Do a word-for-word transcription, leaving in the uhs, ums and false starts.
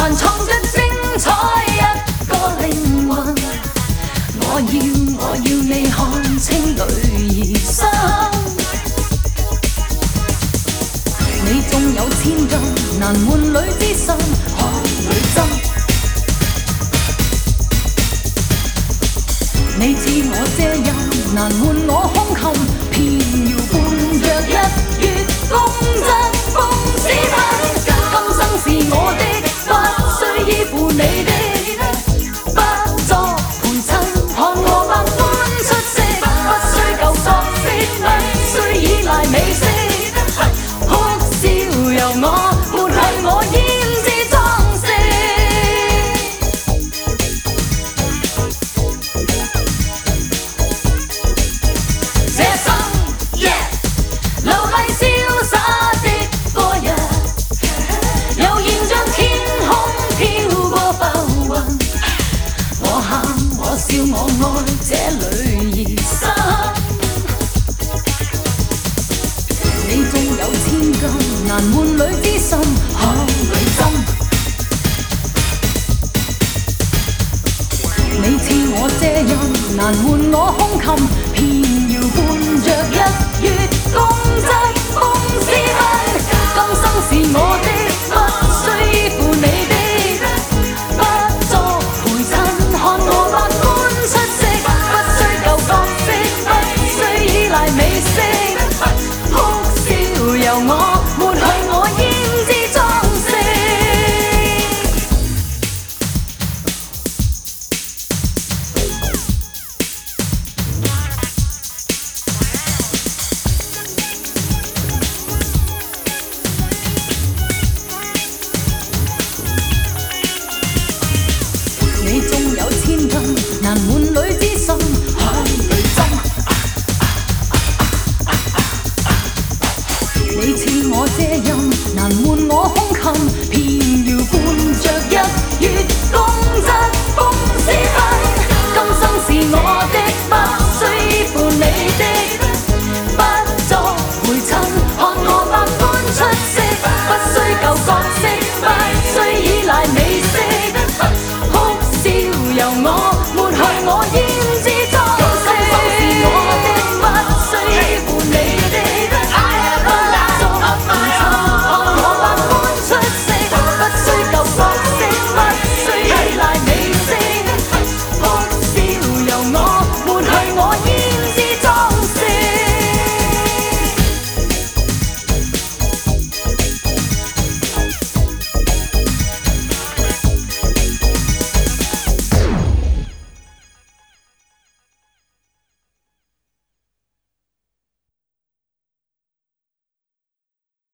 還創出精彩一個靈魂。我要我要你看清女兒心，你縱有千金，難換女之心，看女針。你似我這人，難換我胸襟，偏要伴着日月共振風之吻。今生是我的，不需依附你的，不作陪襯，看我百般出色，不需舊角色，不需依賴美色，哭笑由我，抹去我胭脂裝飾。這生 yeah 流麗瀟灑的個人，悠然像天空飄過浮雲。我喊我笑我愛這女兒心，你縱有千金，難換女之心，看女針。你似我這人，難換我胸襟，偏要伴着日月共振風之吻。今生是我的，不需依附你的，不作陪襯，看我百般出色，不需舊角色，不需依賴美色，哭笑由我，抹去我胭脂裝飾。你縱有千金，難換女之心，看女針。你似我這人，難換我胸襟，偏要伴着日月共振風之吻。今生是我的，不需依附你的，不作陪襯，看我百般出色，不需舊角色，不需依賴美色。